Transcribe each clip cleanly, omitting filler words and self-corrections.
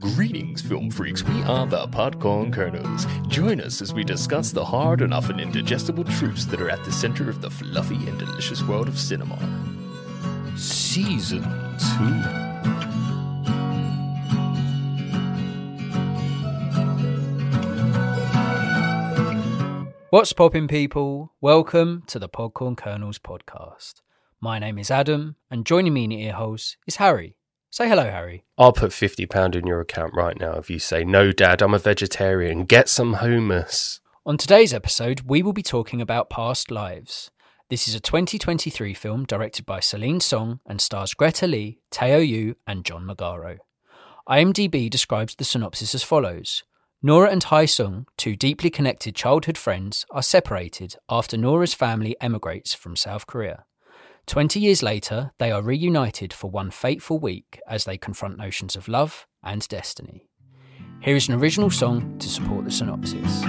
Greetings, film freaks. We are the Popcorn Kernels. Join us as we discuss the hard and often indigestible truths that are at the center of the fluffy and delicious world of cinema. Season 2. What's poppin', people? Welcome to the Popcorn Kernels podcast. My name is Adam, and joining me in the earholes is Harry. Say hello, Harry. I'll put £50 in your account right now if you say, "No, Dad, I'm a vegetarian. Get some hummus." On today's episode, we will be talking about Past Lives. This is a 2023 film directed by Celine Song and stars Greta Lee, Teo Yoo, and John Magaro. IMDb describes the synopsis as follows. Nora and Hae Sung, two deeply connected childhood friends, are separated after Nora's family emigrates from South Korea. 20 years later, they are reunited for one fateful week as they confront notions of love and destiny. Here is an original song to support the synopsis.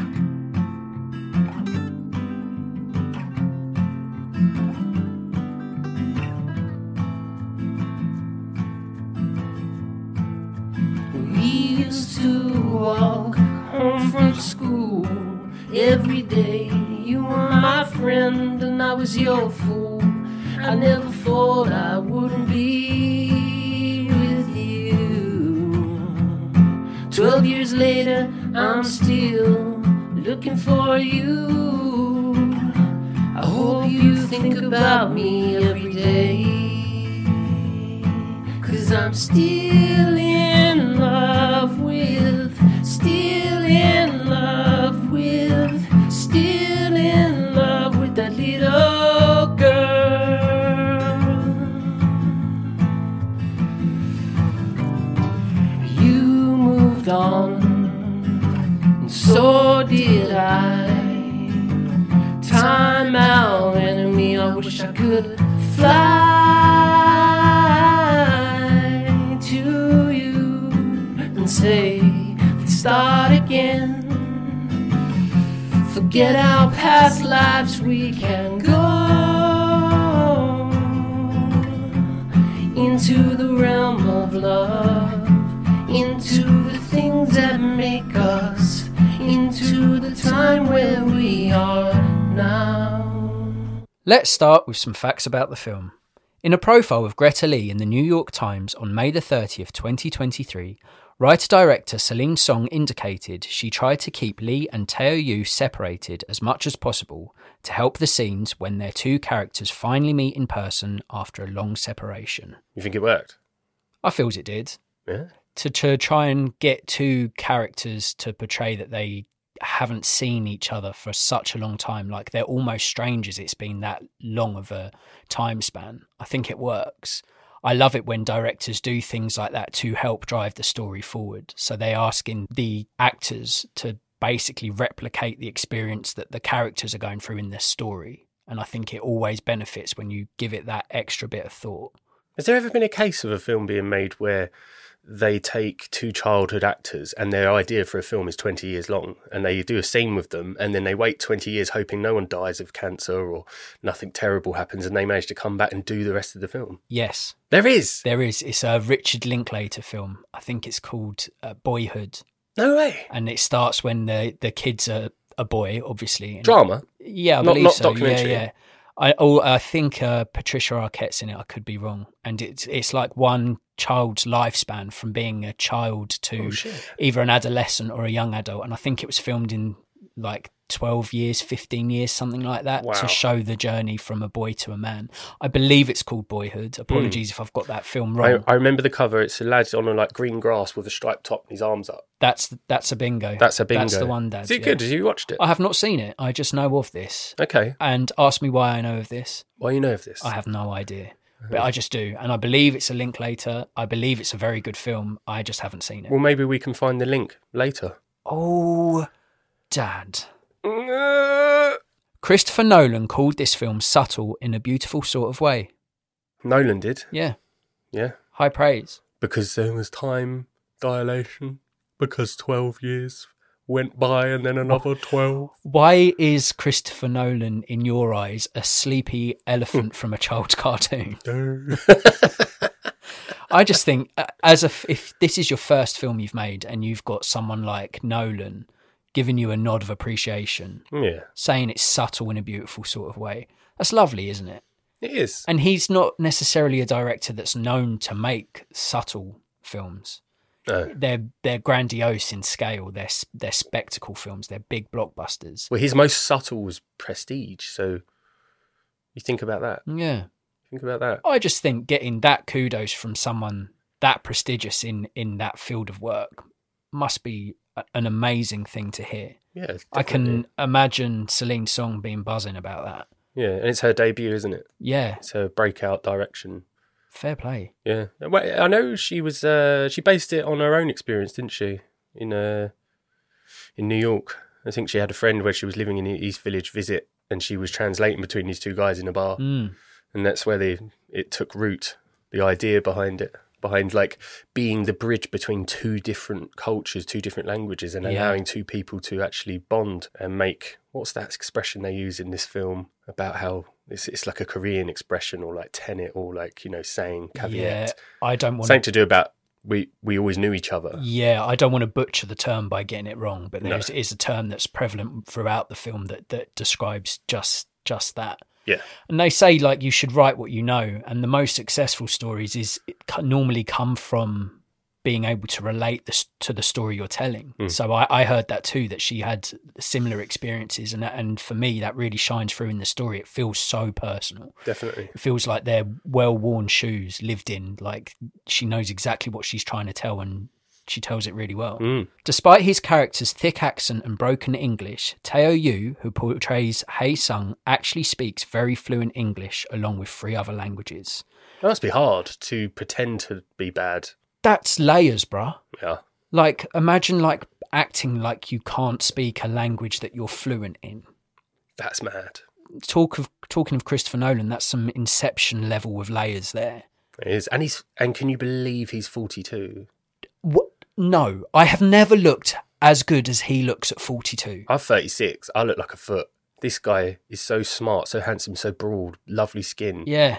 We used to walk home from school every day. You were my friend and I was your fool. I never thought I wouldn't be with you. 12 years later, I'm still looking for you. I hope you think about me every day, 'cause I'm still in love with, still in love with, still in love with that little girl. On, and so did I. Time out, enemy, I wish I could fly to you and say, let's start again. Forget our past lives, we can go into the realm of love, into the things that make us, into the time where we are now. Let's start with some facts about the film. In a profile of Greta Lee in the New York Times on May the 30th, 2023, writer-director Celine Song indicated she tried to keep Lee and Teo Yoo separated as much as possible to help the scenes when their two characters finally meet in person after a long separation. You think it worked? I feels it did. Yeah. To try and get two characters to portray that they haven't seen each other for such a long time, like they're almost strangers, it's been that long of a time span. I think it works. I love it when directors do things like that to help drive the story forward. So they're asking the actors to basically replicate the experience that the characters are going through in this story. And I think it always benefits when you give it that extra bit of thought. Has there ever been a case of a film being made where they take two childhood actors and their idea for a film is 20 years long and they do a scene with them and then they wait 20 years hoping no one dies of cancer or nothing terrible happens and they manage to come back and do the rest of the film? Yes. There is? There is. It's a Richard Linklater film. I think it's called Boyhood. No way. And it starts when the kids are a boy, obviously. Drama? Yeah, I believe so. Documentary. Yeah. I think Patricia Arquette's in it. I could be wrong. And it's like one child's lifespan from being a child to either an adolescent or a young adult. And I think it was filmed in like 12 years, 15 years, something like that, to show the journey from a boy to a man. I believe it's called Boyhood. Apologies if I've got that film wrong. I remember the cover. It's a lad on a like green grass with a striped top and his arms up. That's a bingo. That's a bingo. That's the one, Dad. Is it good? Have you watched it? I have not seen it. I just know of this. Okay. And ask me why I know of this. Why you know of this? I have no idea. But I just do. And I believe it's a Linklater. I believe it's a very good film. I just haven't seen it. Well, maybe we can find the link later. Oh, Dad. Christopher Nolan called this film subtle in a beautiful sort of way. Nolan did? Yeah. Yeah. High praise. Because there was time dilation. Because 12 years went by and then another 12. Why is Christopher Nolan, in your eyes, a sleepy elephant from a child's cartoon? I just think, if this is your first film you've made and you've got someone like Nolan giving you a nod of appreciation, saying it's subtle in a beautiful sort of way, that's lovely, isn't it? It is. And he's not necessarily a director that's known to make subtle films. No. They're grandiose in scale. They're spectacle films. They're big blockbusters. Well, his most subtle was Prestige. So you think about that. Yeah. Think about that. I just think getting that kudos from someone that prestigious in that field of work must be an amazing thing to hear. Yeah, definitely. I can imagine Celine Song being buzzing about that. Yeah, and it's her debut, isn't it? Yeah. It's her breakout direction. Fair play. Yeah. Well, I know she was. She based it on her own experience, didn't she? In New York. I think she had a friend where she was living in the East Village visit, and she was translating between these two guys in a bar, and that's where it took root. The idea behind it, behind like being the bridge between two different cultures, two different languages, and allowing two people to actually bond and make. What's that expression they use in this film about how it's like a Korean expression, or like tenet, or like, you know, saying caveat. Yeah, I don't want something to do about we always knew each other. Yeah, I don't want to butcher the term by getting it wrong, but there is a term that's prevalent throughout the film that describes just that. Yeah, and they say like you should write what you know, and the most successful stories normally come from being able to relate to the story you're telling. So I heard that too, that she had similar experiences, and for me that really shines through in the story. It feels so personal. Definitely. It feels like they're well-worn shoes lived in, like she knows exactly what she's trying to tell, and she tells it really well. Despite his character's thick accent and broken English, Teo Yu, who portrays Hae Sung, actually speaks very fluent English along with 3 other languages. It must be hard to pretend to be bad. That's layers, bruh. Yeah. Like, imagine like acting like you can't speak a language that you're fluent in. That's mad. Talking of Christopher Nolan, that's some Inception level of layers there. It is. And can you believe he's 42? What? No, I have never looked as good as he looks at 42. I'm 36. I look like a foot. This guy is so smart, so handsome, so broad, lovely skin. Yeah.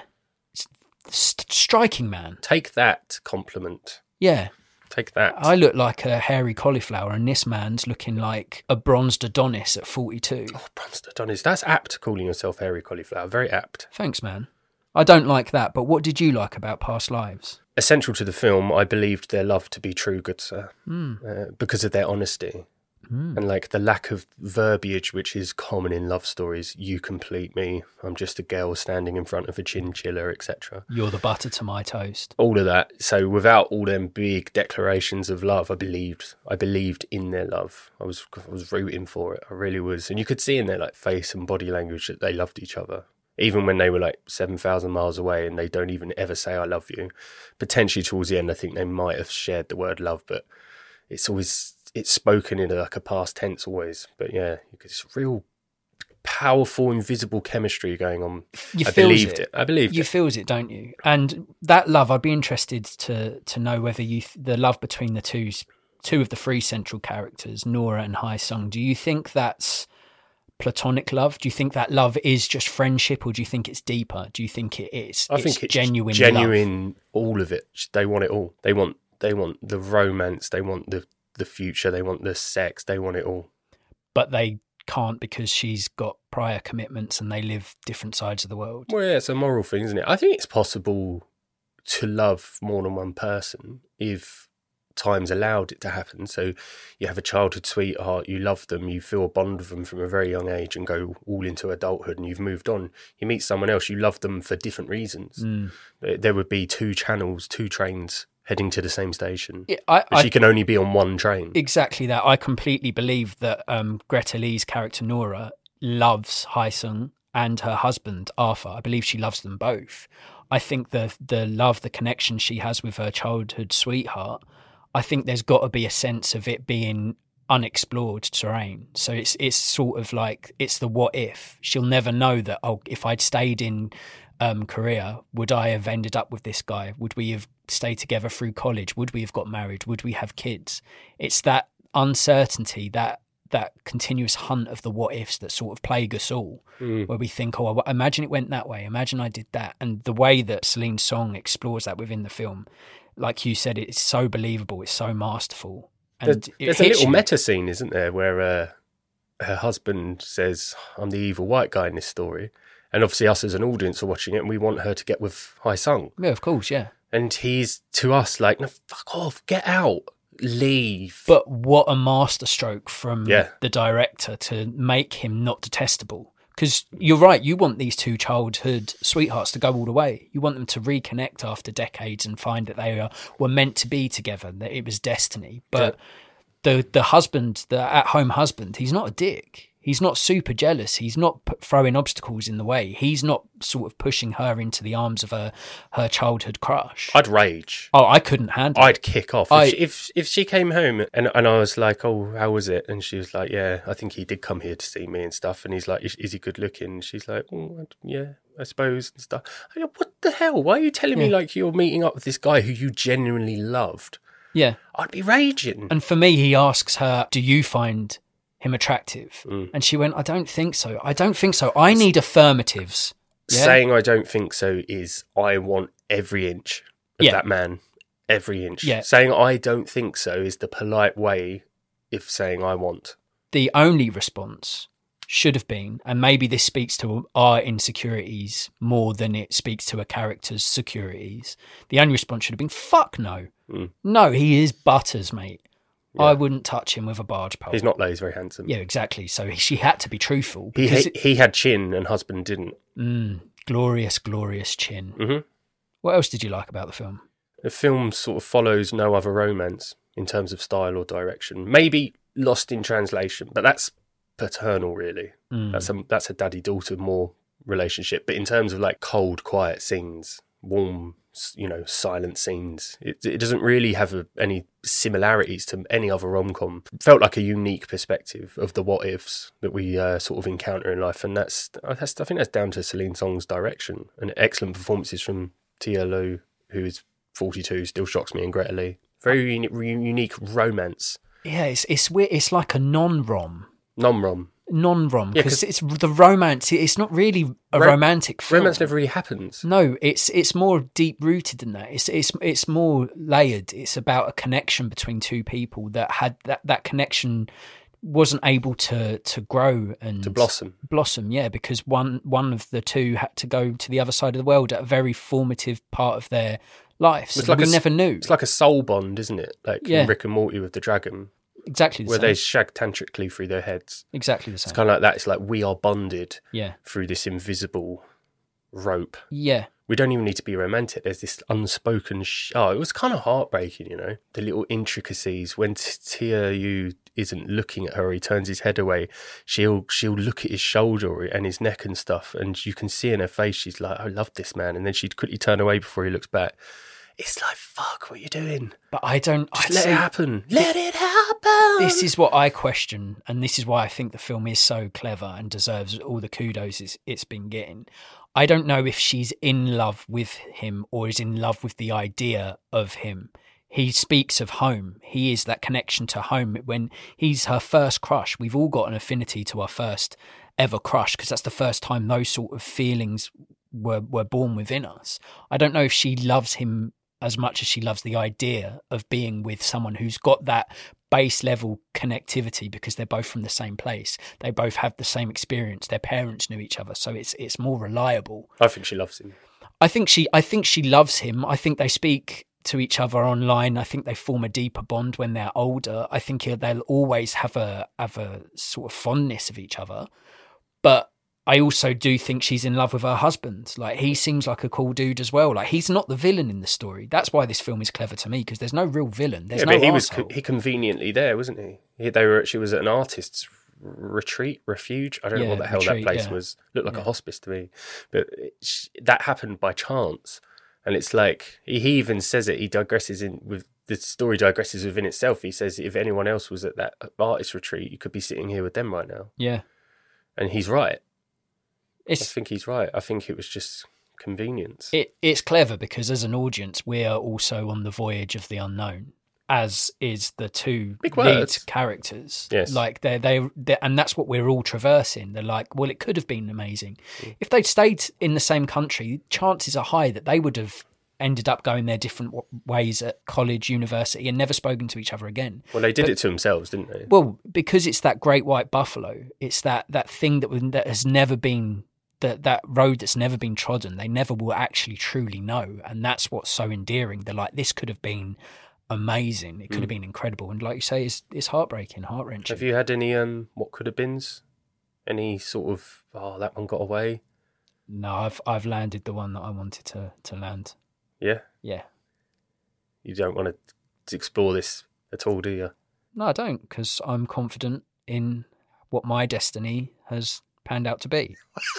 Striking, man. Take that compliment. Yeah. Take that. I look like a hairy cauliflower, and this man's looking like a bronzed Adonis at 42. Oh, bronzed Adonis. That's apt, calling yourself hairy cauliflower. Very apt. Thanks, man. I don't like that, but what did you like about Past Lives? Essential to the film, I believed their love to be true, good sir, because of their honesty. And like the lack of verbiage which is common in love stories. You complete me. I'm just a girl standing in front of a chinchilla, etc. You're the butter to my toast. All of that. So without all them big declarations of love, I believed in their love. I was rooting for it. I really was. And you could see in their like face and body language that they loved each other. Even when they were like 7,000 miles away and they don't even ever say I love you. Potentially towards the end, I think they might have shared the word love, but it's spoken in like a past tense always. But yeah, it's real powerful, invisible chemistry going on. I believed it. You feels it, don't you? And that love, I'd be interested to know whether the love between the two of the 3 central characters, Nora and Hae Sung, do you think that's platonic love? Do you think that love is just friendship, or do you think it's deeper? Do you think it's genuine love? All of it. They want it all. They want the romance, they want the future, they want the sex, they want it all. But they can't because she's got prior commitments and they live different sides of the world. Well, yeah, it's a moral thing, isn't it? I think it's possible to love more than one person if time's allowed it to happen. So you have a childhood sweetheart, you love them, you feel a bond with them from a very young age and go all into adulthood, and you've moved on. You meet someone else, you love them for different reasons. There would be 2 channels, 2 trains heading to the same station. Yeah, she can only be on one train. Exactly that. I completely believe that Greta Lee's character Nora loves Hae Sung and her husband Arthur. I believe she loves them both. I think the love, the connection she has with her childhood sweetheart, I think there's got to be a sense of it being unexplored terrain. So it's sort of like, it's the what if. She'll never know that, if I'd stayed in Korea, would I have ended up with this guy? Would we have stayed together through college? Would we have got married? Would we have kids? It's that uncertainty, that continuous hunt of the what ifs that sort of plague us all, where we think, imagine it went that way, imagine I did that. And the way that Celine Song explores that within the film, like you said, it's so believable, it's so masterful. And There's a little meta scene, isn't there, where her husband says, I'm the evil white guy in this story. And obviously us as an audience are watching it and we want her to get with Hai Sung. Yeah, of course, yeah. And he's, to us, like, no, fuck off, get out, leave. But what a masterstroke from Yeah. the director to make him not detestable. Because you're right, you want these two childhood sweethearts to go all the way. You want them to reconnect after decades and find that they were meant to be together, that it was destiny. But the husband, the at-home husband, he's not a dick. He's not super jealous. He's not throwing obstacles in the way. He's not sort of pushing her into the arms of her childhood crush. I'd rage. Oh, I couldn't handle it. I'd kick off. If she came home and I was like, oh, how was it? And she was like, yeah, I think he did come here to see me and stuff. And he's like, is he good looking? And she's like, oh, yeah, I suppose, and stuff. I go, what the hell? Why are you telling me like you're meeting up with this guy who you genuinely loved? Yeah. I'd be raging. And for me, he asks her, do you find him attractive? And she went, I don't think so. I need affirmatives. Yeah? Saying I don't think so is I want every inch of that man. Every inch. Yeah. Saying I don't think so is the polite way of saying I want. The only response should have been, and maybe this speaks to our insecurities more than it speaks to a character's securities, the only response should have been, fuck no. No, he is butters, mate. Yeah. I wouldn't touch him with a barge pole. He's not though, he's very handsome. Yeah, exactly. So she had to be truthful. He had chin and husband didn't. Glorious, glorious chin. Mm-hmm. What else did you like about the film? The film sort of follows No Other Romance in terms of style or direction. Maybe lost in translation, but that's paternal, really. That's a daddy-daughter more relationship. But in terms of like cold, quiet scenes, warm, silent scenes, it doesn't really have any similarities to any other rom-com. It felt like a unique perspective of the what-ifs that we sort of encounter in life, and I think that's down to Celine Song's direction and excellent performances from Tia Lu, who is 42, still shocks me, and Greta Lee. Very unique romance. Yeah, it's weird. It's like a non-rom, because it's the romance. It's not really a romantic film. Romance never really happens. No, it's more deep rooted than that. It's more layered. It's about a connection between two people that had that connection wasn't able to grow and to blossom. Yeah, because one of the two had to go to the other side of the world at a very formative part of their life. So we never knew. It's like a soul bond, isn't it? Like in Rick and Morty with the dragon. Exactly the where same. they shag tantrically through their heads. Exactly the same. It's kind of like that. It's like we are bonded through this invisible rope. Yeah. We don't even need to be romantic. There's this unspoken... it was kind of heartbreaking, the little intricacies. When Tia Yu isn't looking at her, he turns his head away. She'll look at his shoulder and his neck and stuff, and you can see in her face, she's like, I love this man. And then she'd quickly turn away before he looks back. It's like, fuck, what are you doing? But I don't... Just let it happen. Let it happen! This is what I question, and this is why I think the film is so clever and deserves all the kudos it's been getting. I don't know if she's in love with him or is in love with the idea of him. He speaks of home. He is that connection to home. When he's her first crush, we've all got an affinity to our first ever crush because that's the first time those sort of feelings were born within us. I don't know if she loves him as much as she loves the idea of being with someone who's got that base level connectivity because they're both from the same place. They both have the same experience. Their parents knew each other, so it's more reliable. I think she loves him. I think she loves him. I think they speak to each other online. I think they form a deeper bond when they're older. I think they'll always have a sort of fondness of each other. But I also do think she's in love with her husband. Like, he seems like a cool dude as well. Like, he's not the villain in the story. That's why this film is clever to me, because there's no real villain. There's no but he conveniently there, wasn't he? She was at an artist's refuge. I don't know what the hell that place was. Looked like a hospice to me. But that happened by chance. And it's like, he even says it, the story digresses within itself. He says, if anyone else was at that artist retreat, you could be sitting here with them right now. Yeah. And he's right. I think he's right. I think it was just convenience. It's clever because as an audience, we are also on the voyage of the unknown, as is the two lead characters. Yes. Like they're and that's what we're all traversing. They're like, well, it could have been amazing. If they'd stayed in the same country, chances are high that they would have ended up going their different ways at college, university, and never spoken to each other again. Well, they did it to themselves, didn't they? Well, because it's that great white buffalo. It's that thing that has never been, that road that's never been trodden. They never will actually truly know. And that's what's so endearing. They're like, this could have been amazing. It could have been incredible. And like you say, it's heartbreaking, heart-wrenching. Have you had any what could have beens? Any sort of, that one got away? No, I've landed the one that I wanted to land. Yeah? Yeah. You don't want to explore this at all, do you? No, I don't, because I'm confident in what my destiny has panned out to be.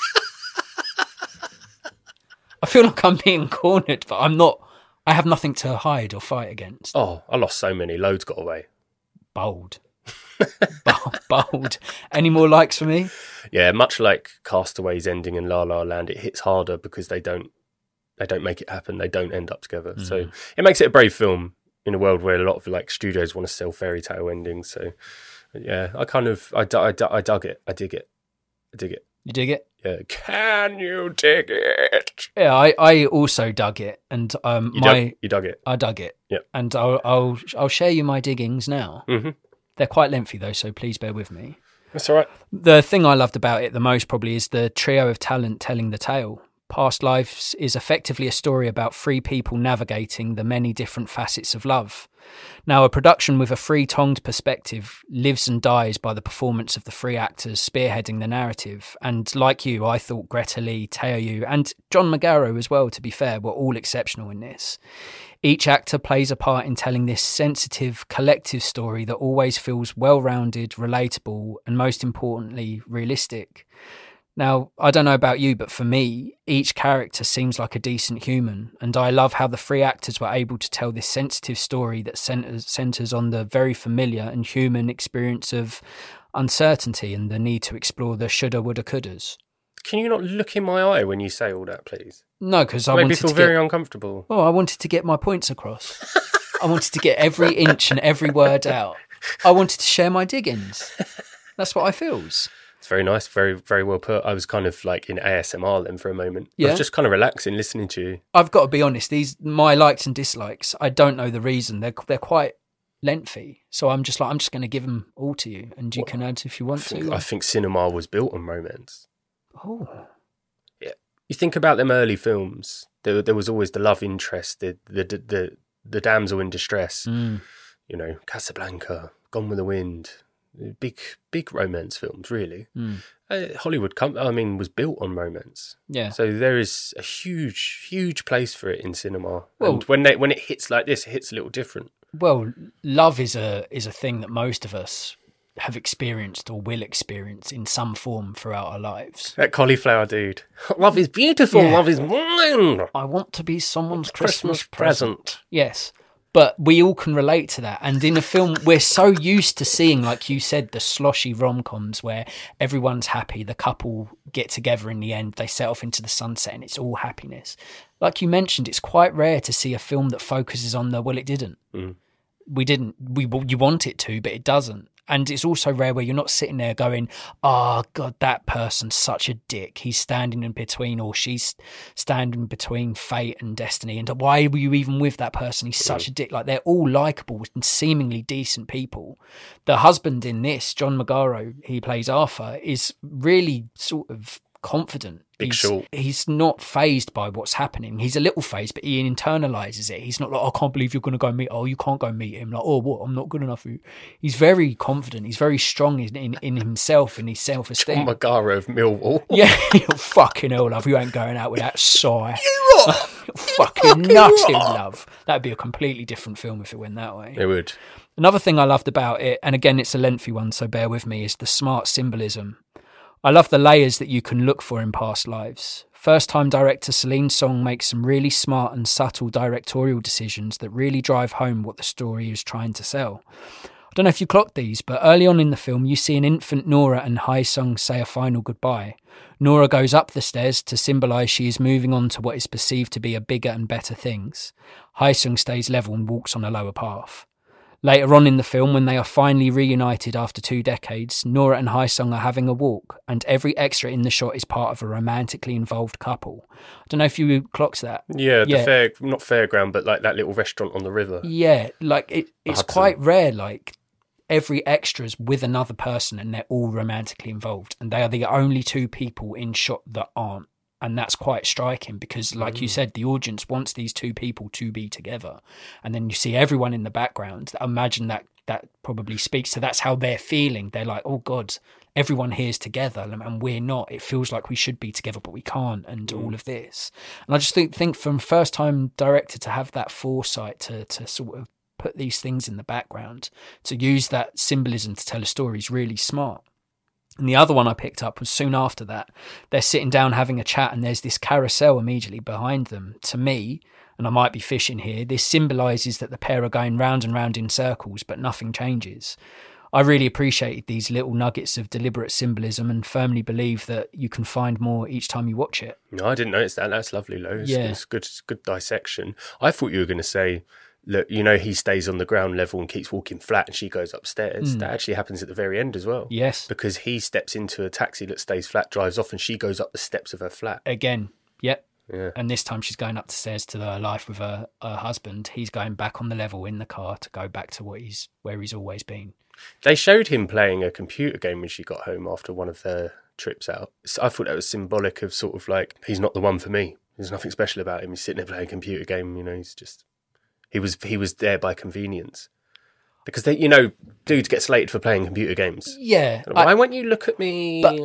I feel like I'm being cornered, but I'm not. I have nothing to hide or fight against. Oh, I lost so many. Loads got away. Bold. Bold. Any more likes for me? Yeah, much like Castaway's ending in La La Land, it hits harder because they don't make it happen. They don't end up together. So it makes it a brave film in a world where a lot of like studios want to sell fairy tale endings. So yeah, I dug it. I dig it. You dig it? Yeah. Can you dig it? Yeah, I also dug it, and You dug it. I dug it. Yeah. And I'll share you my diggings now. Mm-hmm. They're quite lengthy though, so please bear with me. That's all right. The thing I loved about it the most probably is the trio of talent telling the tale. Past Lives is effectively a story about three people navigating the many different facets of love. Now, a production with a three-tonged perspective lives and dies by the performance of the three actors spearheading the narrative. And like you, I thought Greta Lee, Teo Yoo, and John Magaro as well, to be fair, were all exceptional in this. Each actor plays a part in telling this sensitive, collective story that always feels well-rounded, relatable, and most importantly, realistic. Now, I don't know about you, but for me, each character seems like a decent human, and I love how the three actors were able to tell this sensitive story that centres on the very familiar and human experience of uncertainty and the need to explore the shoulda, woulda, couldas. Can you not look in my eye when you say all that, please? No, because I Made me wanted feel to very uncomfortable. I wanted to get my points across. I wanted to get every inch and every word out. I wanted to share my diggings. That's what I feels. It's very nice, very, very well put. I was kind of like in ASMR then for a moment. Yeah. I was just kind of relaxing, listening to you. I've got to be honest, my likes and dislikes, I don't know the reason. They're quite lengthy. So I'm just going to give them all to you, and you can add if you want to. I think cinema was built on romance. Oh. Yeah. You think about them early films, there was always the love interest, the damsel in distress. Mm. You know, Casablanca, Gone with the Wind, big romance films, really. Hollywood, was built on romance. Yeah. So there is a huge place for it in cinema. Well, and when it hits like this, it hits a little different. Well, love is a thing that most of us have experienced or will experience in some form throughout our lives. That cauliflower dude. Love is beautiful. Yeah. Love is wine. I want to be someone's Christmas Christmas present. Yes. But we all can relate to that. And in a film, we're so used to seeing, like you said, the sloshy rom-coms where everyone's happy, the couple get together in the end, they set off into the sunset and it's all happiness. Like you mentioned, it's quite rare to see a film that focuses on it didn't. Mm. You want it to, but it doesn't. And it's also rare where you're not sitting there going, oh, God, that person's such a dick. He's standing in between, or she's standing between fate and destiny. And why were you even with that person? He's such a dick. Like, they're all likeable and seemingly decent people. The husband in this, John Magaro, he plays Arthur, is really sort of confident. He's not fazed by what's happening. He's a little fazed, but he internalises it. He's not like, I can't believe you're going to go meet. Oh, you can't go meet him. Like, oh, what? I'm not good enough for you. He's very confident. He's very strong in himself and his self-esteem. John Magaro of Millwall. Yeah, fucking hell, love. You ain't going out with that sigh. You fucking nutty, love. That'd be a completely different film if it went that way. It would. Another thing I loved about it, and again, it's a lengthy one, so bear with me, is the smart symbolism. I love the layers that you can look for in Past Lives. First-time director Celine Song makes some really smart and subtle directorial decisions that really drive home what the story is trying to sell. I don't know if you clocked these, but early on in the film, you see an infant Nora and Hae Sung say a final goodbye. Nora goes up the stairs to symbolise she is moving on to what is perceived to be a bigger and better things. Hae Sung stays level and walks on a lower path. Later on in the film, when they are finally reunited after 2 decades, Nora and Haesung are having a walk, and every extra in the shot is part of a romantically involved couple. I don't know if you clocked that. Yeah, not fairground, but like that little restaurant on the river. Yeah, like it's Hudson. quite rare, like every extra's with another person and they're all romantically involved, and they are the only 2 people in shot that aren't. And that's quite striking because, like you said, the audience wants these 2 people to be together. And then you see everyone in the background. Imagine that probably speaks to that's how they're feeling. They're like, oh, God, everyone here's together and we're not. It feels like we should be together, but we can't, and all of this. And I just think from first-time director to have that foresight to sort of put these things in the background, to use that symbolism to tell a story is really smart. And the other one I picked up was soon after that. They're sitting down having a chat and there's this carousel immediately behind them. To me, and I might be fishing here, this symbolises that the pair are going round and round in circles, but nothing changes. I really appreciated these little nuggets of deliberate symbolism and firmly believe that you can find more each time you watch it. No, I didn't notice that. That's lovely, Lo. It's good dissection. I thought you were going to say, look, he stays on the ground level and keeps walking flat and she goes upstairs. That actually happens at the very end as well. Yes. Because he steps into a taxi that stays flat, drives off, and she goes up the steps of her flat. Again, yep. Yeah. And this time she's going up the stairs to her life with her husband. He's going back on the level in the car to go back to where he's always been. They showed him playing a computer game when she got home after one of their trips out. So I thought that was symbolic of sort of like, he's not the one for me. There's nothing special about him. He's sitting there playing a computer game, he's just... He was there by convenience. Because dudes get slated for playing computer games. Yeah. Why won't you look at me? But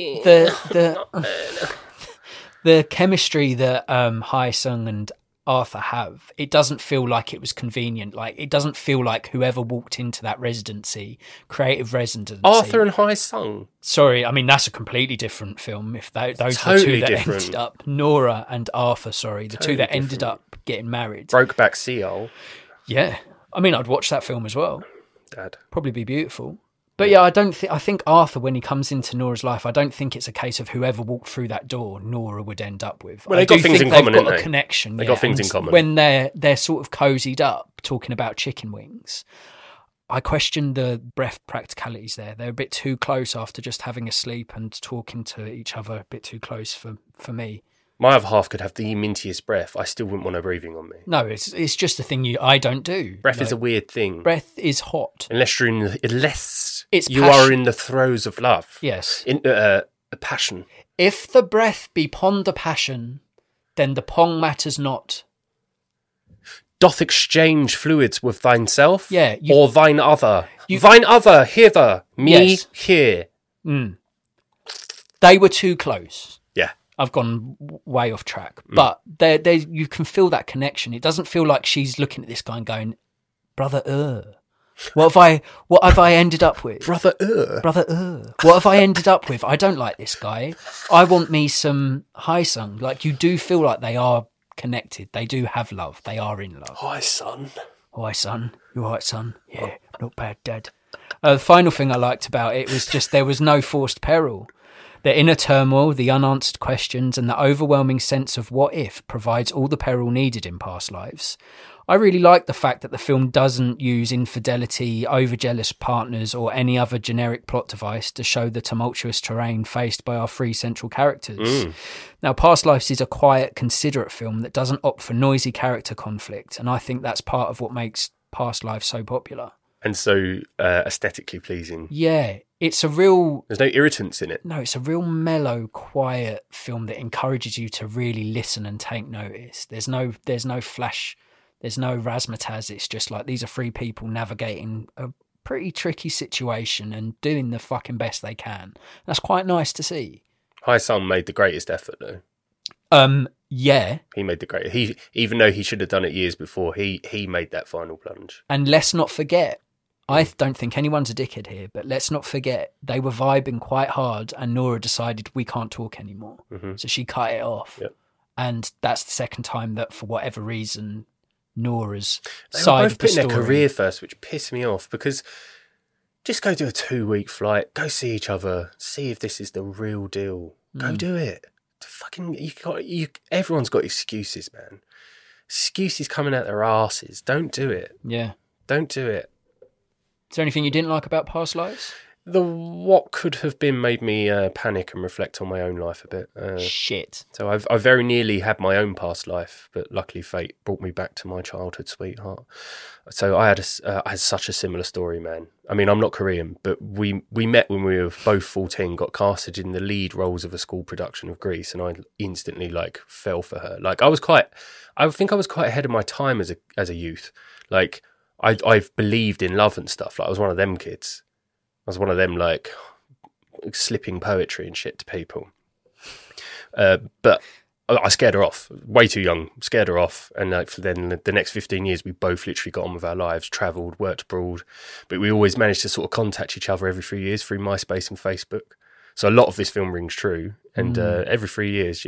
the chemistry that Haesung and Arthur have, it doesn't feel like it was convenient. Like, it doesn't feel like whoever walked into that creative residency. Arthur and Haesung. Sorry, I mean, that's a completely different film. If those Totally are the 2 that different. ended up, Nora and Arthur, the 2 that ended up getting married. Brokeback Seal. Yeah. I mean, I'd watch that film as well. Dad. Probably be beautiful. But yeah, I think Arthur, when he comes into Nora's life, I don't think it's a case of whoever walked through that door, Nora would end up with. Well, they've got things in common, they've got haven't a connection. They got things in common. When they're sort of cozied up, talking about chicken wings, I question the breath practicalities there. They're a bit too close after just having a sleep and talking to each other, a bit too close for me. My other half could have the mintiest breath. I still wouldn't want her breathing on me. No, it's just a thing I don't do. Breath is a weird thing. Breath is hot. Unless you passion. are in the throes of love. Yes. In a passion. If the breath be ponder passion, then the pong matters not. Doth exchange fluids with thine self? Yeah. Or thine other? Thine other, hither, me, Yes. here. They were too close. Yeah. I've gone way off track. But you can feel that connection. It doesn't feel like she's looking at this guy and going, brother, what have I ended up with? Brother, What have I ended up with? I don't like this guy. I want me some Haesung. Like, you do feel like they are connected. They do have love. They are in love. Hi, son. Hi, son. You all right, son? Yeah, not bad, Dad. The final thing I liked about it was just there was no forced peril. The inner turmoil, the unanswered questions, and the overwhelming sense of what if provides all the peril needed in past lives. I really like the fact that the film doesn't use infidelity, overjealous partners, or any other generic plot device to show the tumultuous terrain faced by our 3 central characters. Now, Past Lives is a quiet, considerate film that doesn't opt for noisy character conflict, and I think that's part of what makes Past Lives so popular. And so aesthetically pleasing. Yeah, it's a real... There's no irritants in it. No, it's a real mellow, quiet film that encourages you to really listen and take notice. There's no flash... There's no razzmatazz. It's just like these are 3 people navigating a pretty tricky situation and doing the fucking best they can. That's quite nice to see. Haesung made the greatest effort, though. Yeah. He made the greatest. Even though he should have done it years before, he made that final plunge. And let's not forget, I don't think anyone's a dickhead here, but let's not forget they were vibing quite hard and Nora decided we can't talk anymore. So she cut it off. Yep. And that's the second time that, for whatever reason, Nora's They side were of both the putting story. their career first, which pissed me off because just go do a 2-week flight, go see each other, see if this is the real deal. Go do it. Everyone's got excuses, man. Excuses coming out their asses. Don't do it. Yeah. Don't do it. Is there anything you didn't like about Past Lives? What could have been made me panic and reflect on my own life a bit. Shit. So I very nearly had my own past life, but luckily fate brought me back to my childhood sweetheart. So I had such a similar story, man. I mean, I'm not Korean, but we met when we were both 14, got casted in the lead roles of a school production of Grease, and I instantly like fell for her. Like I think I was quite ahead of my time as a youth. Like I've believed in love and stuff. Like I was one of them kids. I was one of them, like, slipping poetry and shit to people. But I scared her off. Way too young. Scared her off. And like, for then the next 15 years, we both literally got on with our lives, travelled, worked abroad. But we always managed to sort of contact each other every 3 years through MySpace and Facebook. So a lot of this film rings true. And every 3 years,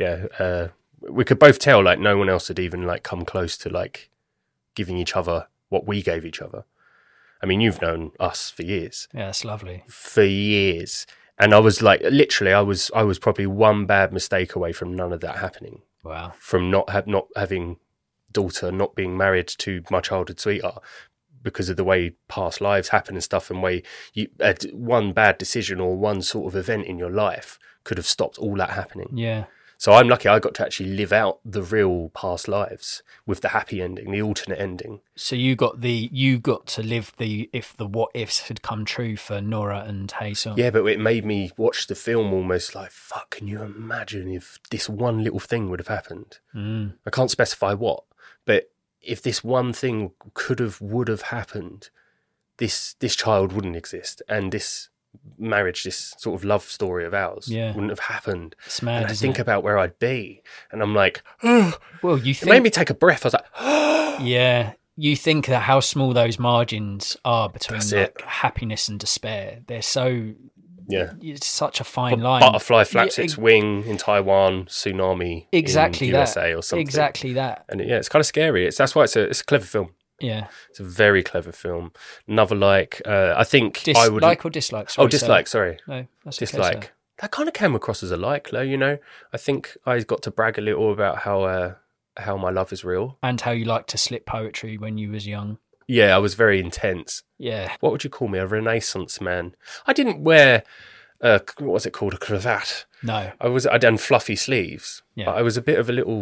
we could both tell, like, no one else had even, like, come close to, like, giving each other what we gave each other. I mean, you've known us for years. Yeah, that's lovely. For years. And I was like, literally, I was probably one bad mistake away from none of that happening. Wow. From not having daughter, not being married to my childhood sweetheart because of the way past lives happen and stuff, and way one bad decision or one sort of event in your life could have stopped all that happening. Yeah. So I'm lucky I got to actually live out the real past lives with the happy ending, the alternate ending. So you got to live if the what ifs had come true for Nora and Hae-sung. Yeah, but it made me watch the film almost like, fuck, can you imagine if this one little thing would have happened? I can't specify what, but if this one thing would have happened, this child wouldn't exist, and this marriage, this sort of love story of ours wouldn't have happened. It's mad, and I think about where I'd be, and I'm like, well, it made me take a breath. I was like, yeah, you think that how small those margins are between That's happiness and despair. They're so it's such a fine line. Butterfly flaps its wing in Taiwan, tsunami exactly in the USA or something. Exactly that. And it's kind of scary. That's why it's a clever film. Yeah, it's a very clever film. Another I think I would like or dislike. Sorry, dislike. Sorry, no, that's dislike. Okay, that kind of came across as a like, though. You know, I think I got to brag a little about how my love is real and how you like to slip poetry when you was young. Yeah, I was very intense. Yeah, what would you call me? A Renaissance man. I didn't wear what was it called? A cravat. No, I'd done fluffy sleeves. Yeah, I was a bit of a little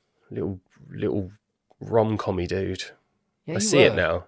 rom-commy dude. Yeah, I see it now.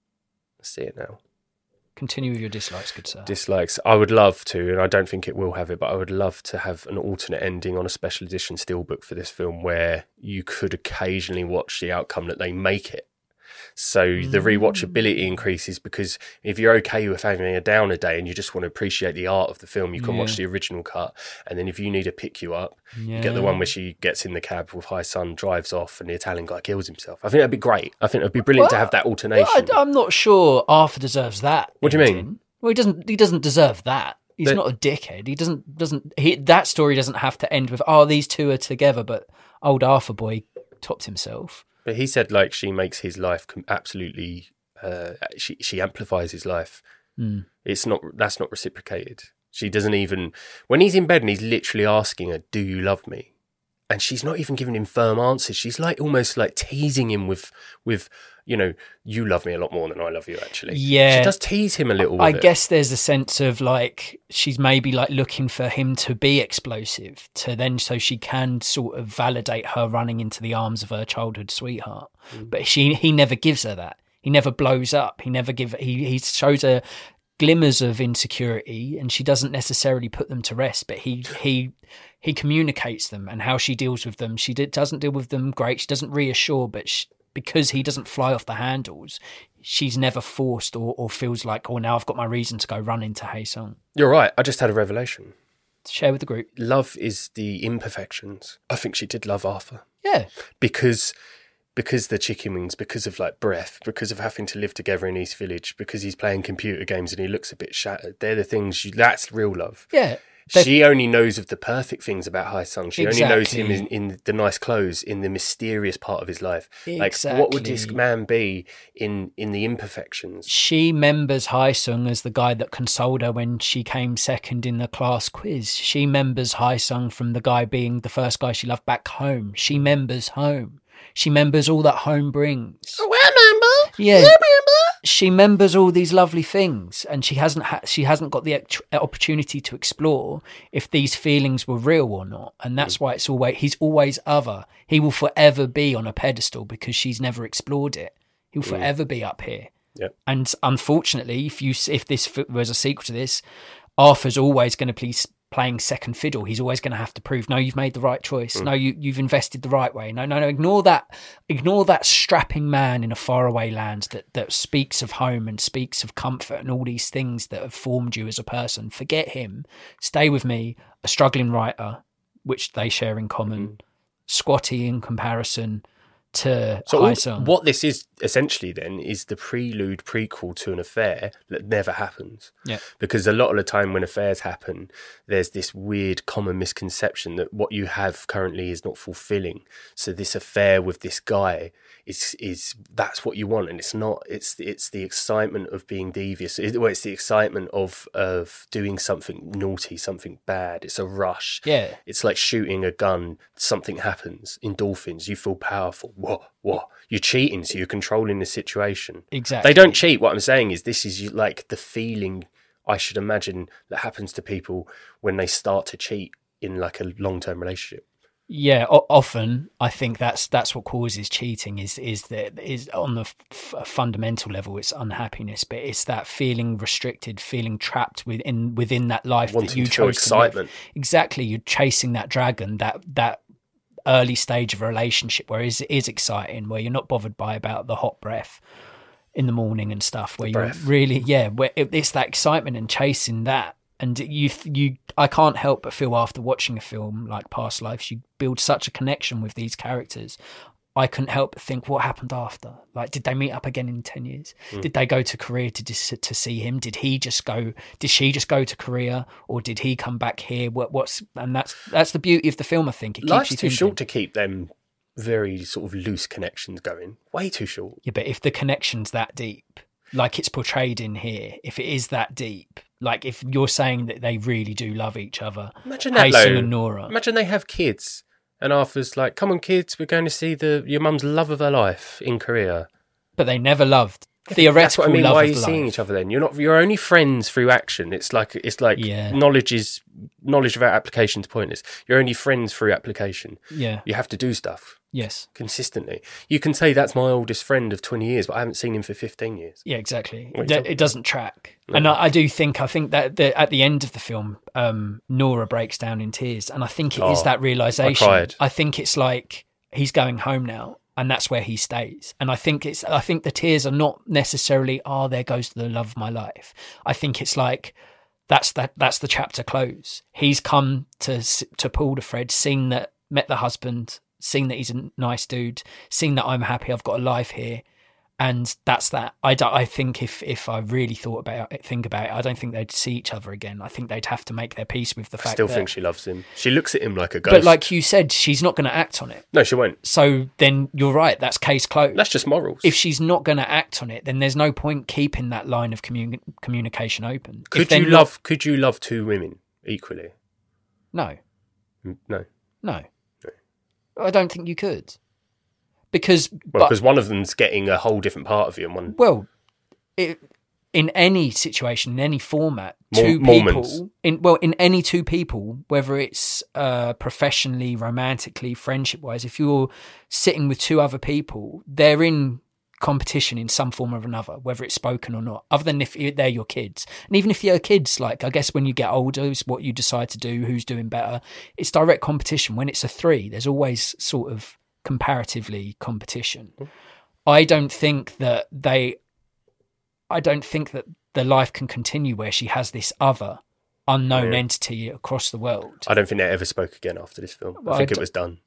Continue with your dislikes, good sir. Dislikes. I would love to, and I don't think it will have it, but I would love to have an alternate ending on a special edition steelbook for this film where you could occasionally watch the outcome that they make it. So the rewatchability increases, because if you're okay with having a downer day and you just want to appreciate the art of the film, you can watch the original cut. And then if you need to pick you up, you get the one where she gets in the cab with Hae-sung, drives off, and the Italian guy kills himself. I think that'd be great. I think it'd be brilliant to have that alternation. I'm not sure Arthur deserves that. What do you mean? Well, he doesn't deserve that. He's not a dickhead. That story doesn't have to end with, these two are together, but old Arthur boy topped himself. But he said, like, she makes his life absolutely. She amplifies his life. That's not reciprocated. She doesn't even, when he's in bed and he's literally asking her, "Do you love me?" and she's not even giving him firm answers. She's like almost like teasing him with you love me a lot more than I love you. Actually, yeah, she does tease him a little. I guess there's a sense of like she's maybe like looking for him to be explosive, so she can sort of validate her running into the arms of her childhood sweetheart. But he never gives her that. He never blows up. He shows her glimmers of insecurity, and she doesn't necessarily put them to rest. But he communicates them, and how she deals with them. She doesn't deal with them great. She doesn't reassure, but because he doesn't fly off the handles, she's never forced or feels like, now I've got my reason to go run into Hae-sung. You're right. I just had a revelation. Share with the group. Love is the imperfections. I think she did love Arthur. Yeah. Because the chicken wings, because of like breath, because of having to live together in East Village, because he's playing computer games and he looks a bit shattered. They're the things, that's real love. Yeah. She only knows of the perfect things about Hae-sung. She only knows him in the nice clothes, in the mysterious part of his life. Exactly. Like, what would this man be in the imperfections? She members Hae-sung as the guy that consoled her when she came second in the class quiz. She members Hae-sung from the guy being the first guy she loved back home. She members home. She members all that home brings. Oh, I remember. Yeah. You remember? she remembers all these lovely things, and she hasn't got the opportunity to explore if these feelings were real or not. And that's why he's always other. He will forever be on a pedestal because she's never explored it. He'll forever be up here. Yep. And unfortunately, if this was a sequel to this, Arthur's always going to be playing second fiddle. He's always going to have to prove, no, you've made the right choice. No, you've invested the right way. No. Ignore that strapping man in a faraway land that speaks of home and speaks of comfort and all these things that have formed you as a person. Forget him. Stay with me, a struggling writer, which they share in common, squatty in comparison to what this is essentially then is the prequel to an affair that never happens. Yeah. Because a lot of the time when affairs happen, there's this weird common misconception that what you have currently is not fulfilling. So this affair with this guy is that's what you want, and it's not. It's the excitement of being devious. It's the excitement of doing something naughty, something bad. It's a rush. Yeah. It's like shooting a gun. Something happens. Endorphins. You feel powerful. What? You're cheating, so you're controlling the situation. Exactly. They don't cheat. What I'm saying is this is like the feeling I should imagine that happens to people when they start to cheat in like a long-term relationship. Yeah, often I think that's what causes cheating is on the fundamental level it's unhappiness, but it's that feeling restricted, feeling trapped within that life Wanting that you to feel chose excitement. to live. Exactly, you're chasing that dragon, that early stage of a relationship where it is exciting, where you're not bothered about the hot breath in the morning and stuff, where you're really where it's that excitement and chasing that. And I can't help but feel after watching a film like Past Lives, you build such a connection with these characters. I couldn't help but think, what happened after? Like, did they meet up again in 10 years? Did they go to Korea to see him? Did she just go to Korea, or did he come back here? And that's the beauty of the film, I think. It keeps Life's you too thinking. short to keep them very sort of loose connections going. Way too short. Yeah, but if the connection's that deep, like it's portrayed in here, if it is that deep, like if you're saying that they really do love each other, Imagine that, Haesung and Nora. Imagine they have kids, and Arthur's like, "Come on, kids, we're going to see your mum's love of her life in Korea." But they never loved. Theoretical That's what I mean. love Why are of you seeing life. each other then? You're only friends through action. It's like Yeah. knowledge without application is pointless. You're only friends through application. Yeah. You have to do stuff Yes. consistently. You can say that's my oldest friend of 20 years, but I haven't seen him for 15 years. Yeah, exactly. What are you talking It doesn't track. No. And I think that at the end of the film, Nora breaks down in tears, and I think it is that realization. I cried. I think it's like he's going home now, and that's where he stays. And I think the tears are not necessarily, there goes the love of my life. I think it's like that's the chapter close. He's come to Poulderthread, met the husband, seen that he's a nice dude, seen that I'm happy, I've got a life here. And that's that. I think if I really think about it, I don't think they'd see each other again. I think they'd have to make their peace with the fact that... I still think she loves him. She looks at him like a ghost. But like you said, she's not going to act on it. No, she won't. So then you're right, that's case closed. That's just morals. If she's not going to act on it, then there's no point keeping that line of communication open. Could you love two women equally? No. No. I don't think you could. Because one of them's getting a whole different part of you, and one. Well, in any situation, in any format, in any two people, whether it's professionally, romantically, friendship-wise, if you're sitting with two other people, they're in competition in some form or another, whether it's spoken or not, other than if they're your kids. And even if you're kids, like, I guess when you get older, it's what you decide to do, who's doing better. It's direct competition. When it's a three, there's always sort of comparatively competition. I don't think that the life can continue where she has this other unknown entity across the world. I don't think they ever spoke again after this film. I think it was done.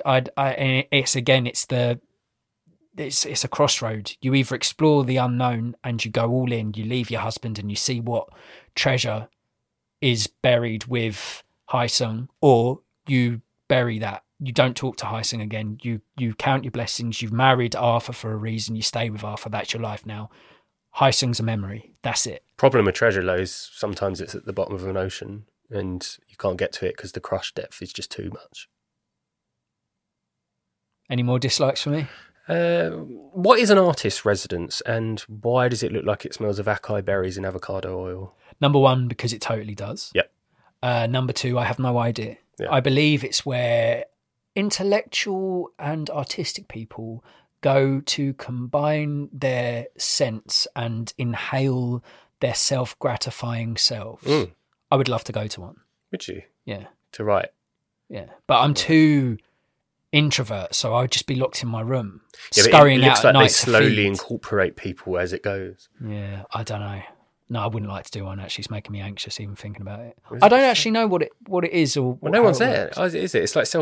It's a crossroad. You either explore the unknown and you go all in, you leave your husband and you see what treasure is buried with Haesung, or you bury that. You don't talk to Haesung again. You count your blessings. You've married Arthur for a reason. You stay with Arthur. That's your life now. Haesung's a memory. That's it. Problem with treasure, though, is sometimes it's at the bottom of an ocean and you can't get to it because the crush depth is just too much. Any more dislikes for me? What is an artist's residence, and why does it look like it smells of acai berries and avocado oil? Number one, because it totally does. Yep. Number two, I have no idea. Yeah. I believe it's where intellectual and artistic people go to combine their scents and inhale their self-gratifying selves. I would love to go to one. Would you? Yeah. To write? Yeah. But I'm too introvert, so I would just be locked in my room, Yeah, scurrying it looks out like at night they to slowly feed. incorporate people as it goes. Yeah, I don't know. No, I wouldn't like to do one. Actually, it's making me anxious even thinking about it. I don't actually know what it is or. Well, no one's there, is it? It's like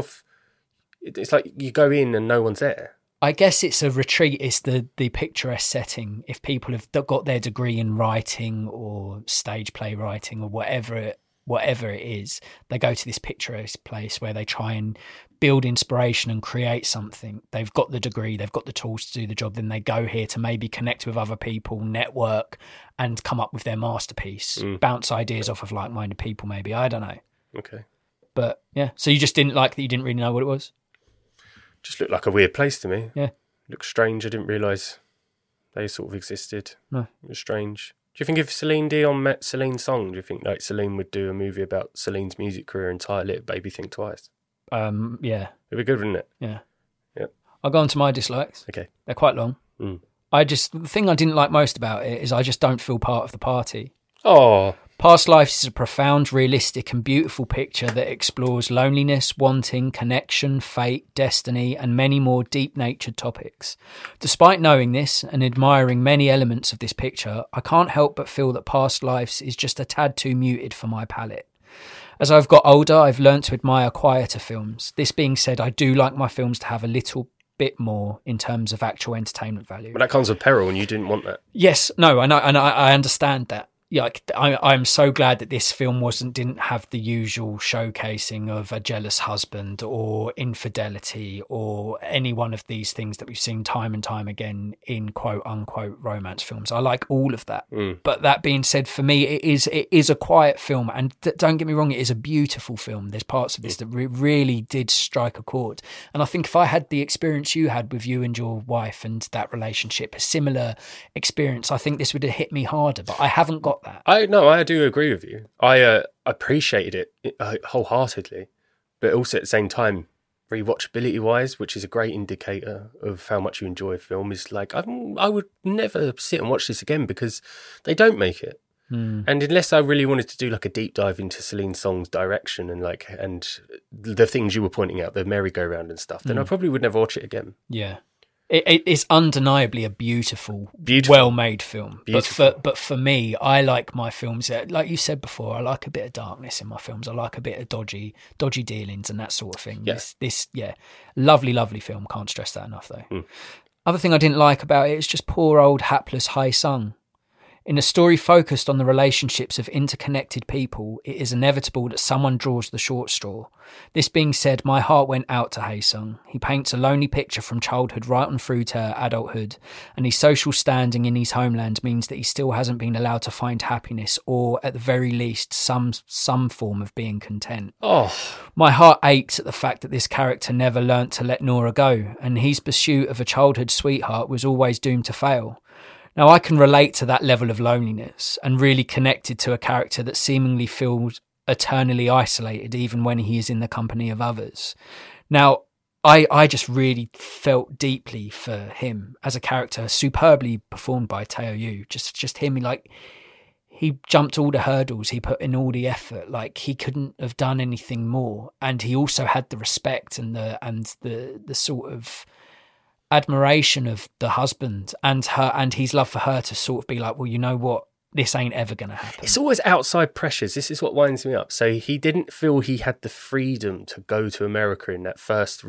It's like you go in and no one's there. I guess it's a retreat. It's the picturesque setting. If people have got their degree in writing or stage play writing or whatever it is, they go to this picturesque place where they try and build inspiration and create something. They've got the degree, they've got the tools to do the job. Then they go here to maybe connect with other people, network, and come up with their masterpiece. Bounce ideas off of like-minded people, maybe. I don't know. Okay. But yeah, so you just didn't like that. You didn't really know what it was. Just looked like a weird place to me. Yeah. Looked strange. I didn't realise they sort of existed. No. It was strange. Do you think if Celine Dion met Celine Song, do you think like Celine would do a movie about Celine's music career and title it Baby Think Twice? Yeah. It'd be good, wouldn't it? Yeah. Yep. I'll go on to my dislikes. Okay. They're quite long. The thing I didn't like most about it is I just don't feel part of the party. Oh. Past Lives is a profound, realistic and beautiful picture that explores loneliness, wanting, connection, fate, destiny and many more deep-natured topics. Despite knowing this and admiring many elements of this picture, I can't help but feel that Past Lives is just a tad too muted for my palate. As I've got older, I've learnt to admire quieter films. This being said, I do like my films to have a little bit more in terms of actual entertainment value. But that comes with peril and you didn't want that. Yes, no, I know, and I understand that. Yeah, like, I'm so glad that this film didn't have the usual showcasing of a jealous husband or infidelity or any one of these things that we've seen time and time again in quote unquote romance films. I like all of that. But that being said, for me, it is a quiet film, and don't get me wrong, it is a beautiful film. There's parts of this that really did strike a chord, and I think if I had the experience you had with you and your wife and that relationship, a similar experience, I think this would have hit me harder. But I haven't got that. I do agree with you. I appreciated it wholeheartedly, but also at the same time, rewatchability wise, which is a great indicator of how much you enjoy a film, is like I would never sit and watch this again because they don't make it. And unless I really wanted to do like a deep dive into Celine Song's direction and the things you were pointing out, the merry-go-round and stuff, then I probably would never watch it again. Yeah. It's undeniably a beautiful, well-made film. Beautiful. But for me, I like my films, like you said before, I like a bit of darkness in my films. I like a bit of dodgy dealings and that sort of thing. Yeah. This lovely film. Can't stress that enough, though. Other thing I didn't like about it is just poor old hapless Hae Sung. In a story focused on the relationships of interconnected people, it is inevitable that someone draws the short straw. This being said, my heart went out to Hae Sung. He paints a lonely picture from childhood right on through to adulthood, and his social standing in his homeland means that he still hasn't been allowed to find happiness, or at the very least, some form of being content. Oh, My heart aches at the fact that this character never learnt to let Nora go, and his pursuit of a childhood sweetheart was always doomed to fail. Now, I can relate to that level of loneliness and really connected to a character that seemingly feels eternally isolated even when he is in the company of others. Now, I just really felt deeply for him as a character, superbly performed by Teo Yoo. Just him, like, he jumped all the hurdles, he put in all the effort, like he couldn't have done anything more. And he also had the respect and the sort of admiration of the husband and his love for her to sort of be like, well, you know what, this ain't ever going to happen. It's always outside pressures. This is what winds me up. So he didn't feel he had the freedom to go to America in that first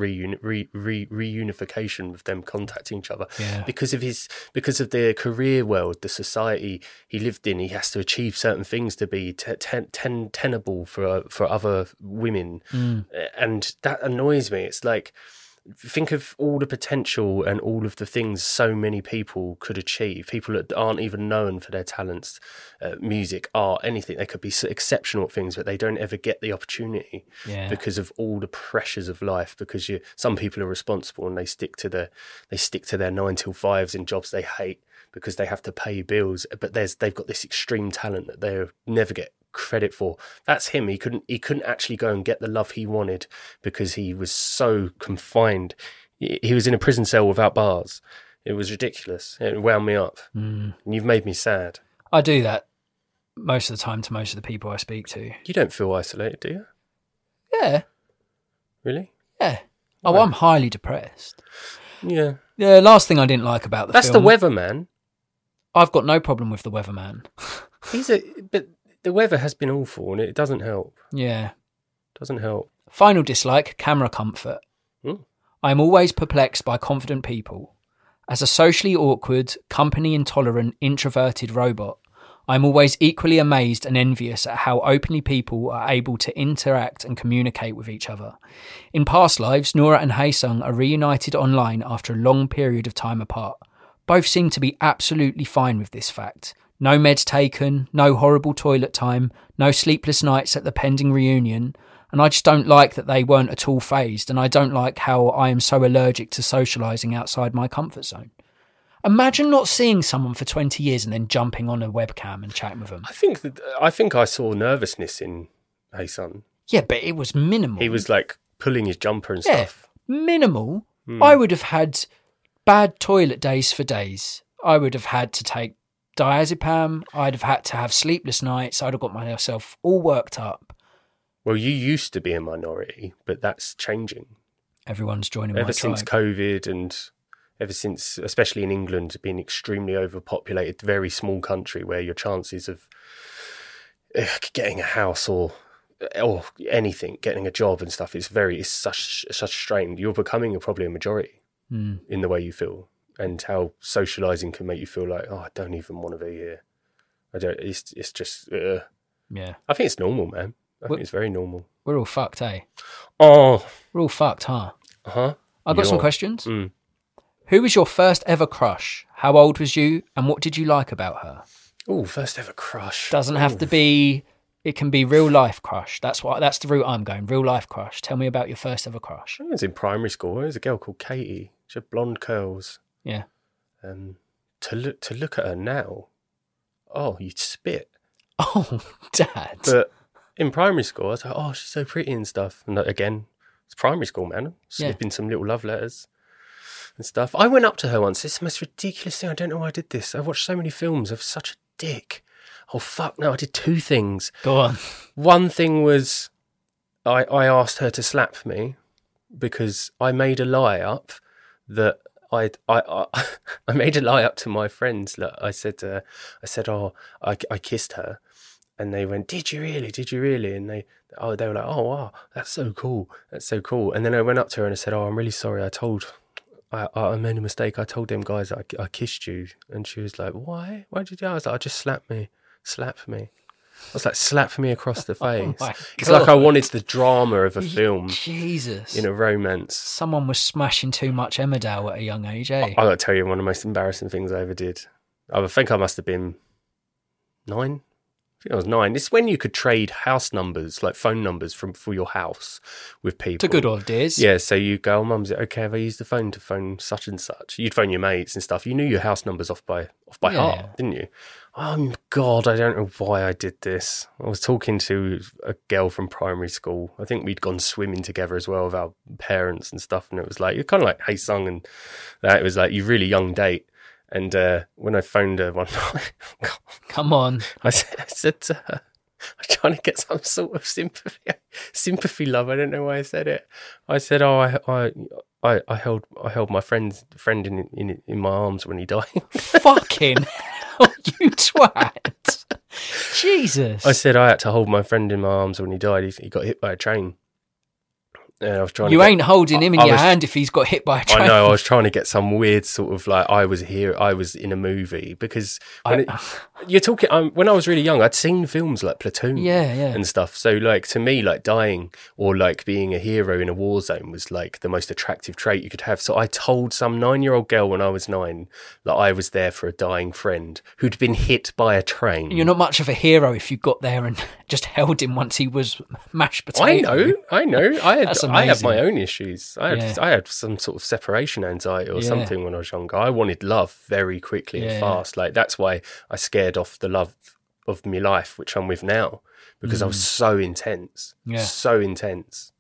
reunification with them contacting each other. Yeah. Because of the career world, the society he lived in. He has to achieve certain things to be tenable for other women, and that annoys me. It's like, think of all the potential and all of the things so many people could achieve. People that aren't even known for their talents, music, art, anything. They could be exceptional at things, but they don't ever get the opportunity because of all the pressures of life. Because some people are responsible and they stick to their 9 till 5s in jobs they hate because they have to pay bills. But they've got this extreme talent that they'll never get credit for. That's him. He couldn't actually go and get the love he wanted because he was so confined. He was in a prison cell without bars. It was ridiculous. It wound me up. And you've made me sad. I do that most of the time to most of the people I speak to. You don't feel isolated, do you? Yeah. Really? Yeah. Oh, I'm highly depressed. Yeah. The last thing I didn't like about the That's film... the Weatherman. I've got no problem with the Weatherman. But the weather has been awful and it doesn't help. Yeah. Doesn't help. Final dislike, camera comfort. I am always perplexed by confident people. As a socially awkward, company-intolerant, introverted robot, I am always equally amazed and envious at how openly people are able to interact and communicate with each other. In past lives, Nora and Hae-sung are reunited online after a long period of time apart. Both seem to be absolutely fine with this fact. No meds taken, no horrible toilet time, no sleepless nights at the pending reunion, and I just don't like that they weren't at all phased, and I don't like how I am so allergic to socialising outside my comfort zone. Imagine not seeing someone for 20 years and then jumping on a webcam and chatting with them. I think I saw nervousness in Hae-sung. Yeah, but it was minimal. He was like pulling his jumper and stuff. Minimal. I would have had bad toilet days for days. I would have had to take diazepam. I'd have had to have sleepless nights. I'd have got myself all worked up. Well, you used to be a minority, but that's changing. Everyone's joining my tribe. Ever since COVID and ever since, especially in England, being extremely overpopulated, very small country where your chances of getting a house or anything, getting a job and stuff is such strain. You're becoming probably a majority in the way you feel. And how socialising can make you feel like, I don't even want to be here. It's just, yeah. I think it's normal, man. I think it's very normal. We're all fucked, eh? Oh. We're all fucked, huh? Uh-huh. I've got some questions. Who was your first ever crush? How old was you? And what did you like about her? Oh, first ever crush. Doesn't have to be, it can be real life crush. That's the route I'm going. Real life crush. Tell me about your first ever crush. I was in primary school. There was a girl called Katie. She had blonde curls. Yeah. To look at her now, you'd spit. Oh, Dad. But in primary school, I was like, she's so pretty and stuff. And again, it's primary school, man. Slipping some little love letters and stuff. I went up to her once. It's the most ridiculous thing. I don't know why I did this. I watched so many films. I was such a dick. Oh, fuck, no, I did 2 things. Go on. One thing was I asked her to slap me because I made a lie up that I made a lie up to my friends. Look, I said, I kissed her, and they went, "Did you really? Did you really?" And they were like, "Oh wow, that's so cool. That's so cool." And then I went up to her and I said, "Oh, I'm really sorry. I made a mistake. I told them guys I kissed you." And she was like, "Why? Why did you do that?" I was like, "I just slap me." I was like, slap me across the face. It's like I wanted the drama of a film. Jesus. In a romance. Someone was smashing too much Emmerdale at a young age, eh? I got to tell you, one of the most embarrassing things I ever did. I think I must have been 9. I think I was 9. It's when you could trade house numbers, like phone numbers for your house with people. The good old days. Yeah, so you go, "Mum, is it okay if I use the phone to phone such and such?" You'd phone your mates and stuff. You knew your house numbers off by heart, didn't you? Oh, God, I don't know why I did this. I was talking to a girl from primary school. I think we'd gone swimming together as well with our parents and stuff. And it was like, you're kind of like Hae-sung and that. It was like, you really young date. And when I phoned her one night, come on, I said to her, I'm trying to get some sort of sympathy love. I don't know why I said it. I said, I held my friend in my arms when he died. Fucking hell, you twat! Jesus. I said I had to hold my friend in my arms when he died. He got hit by a train. And I was trying. You ain't holding him in your was- hand if he's got hit by a train. I know. I was trying to get some weird sort of like I was in a movie because you're talking. When I was really young, I'd seen films like Platoon, Yeah. and stuff. So like to me, like dying or like being a hero in a war zone was like the most attractive trait you could have. So I told some 9-year-old girl when I was 9 that I was there for a dying friend who'd been hit by a train. You're not much of a hero if you got there and just held him once he was mashed potato. I know. That's I had amazing. my own issues. I had some sort of separation anxiety or something when I was younger. I wanted love very quickly and fast. Like that's why I scared off the love of my life, which I'm with now, because I was so intense. Yeah. So intense.